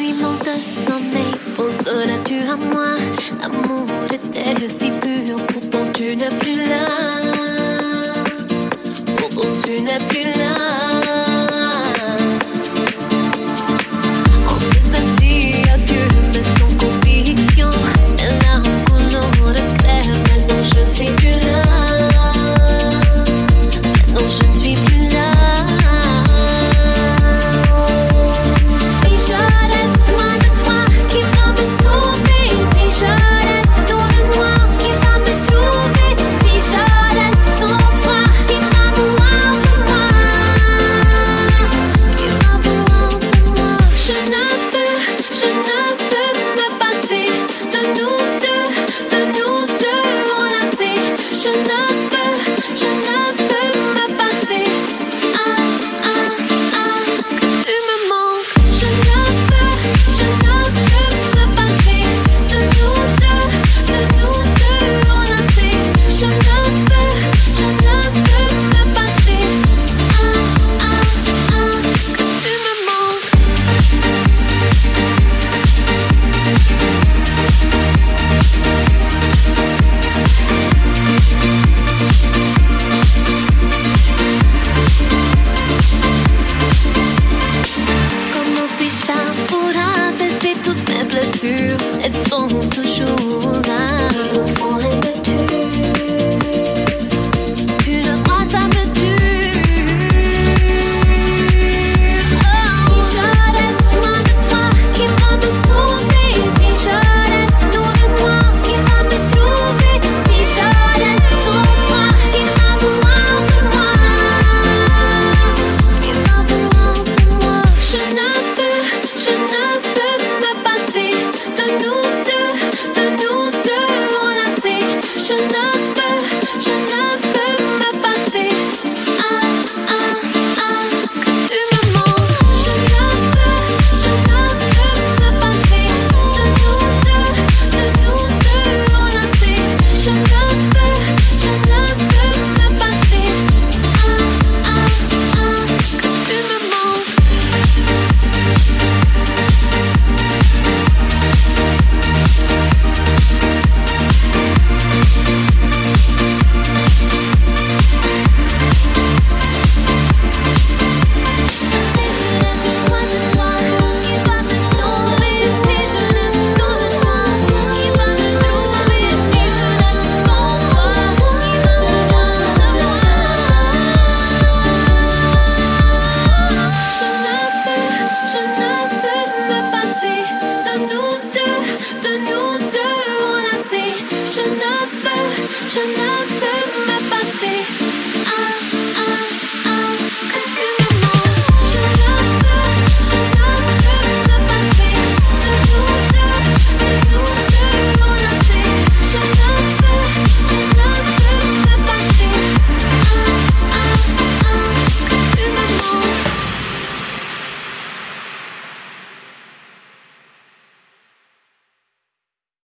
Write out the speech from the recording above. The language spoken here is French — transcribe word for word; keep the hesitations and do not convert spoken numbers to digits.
nuit manque de sommeil, penseras-tu à moi? L'amour était si pur, pourtant tu n'es plus là. Pourtant tu n'es plus là. On s'est dit adieu, mais sans conviction. Les larmes coulent de clair, maintenant je ne suis plus là. Maintenant je ne suis plus là. Elles sont toujours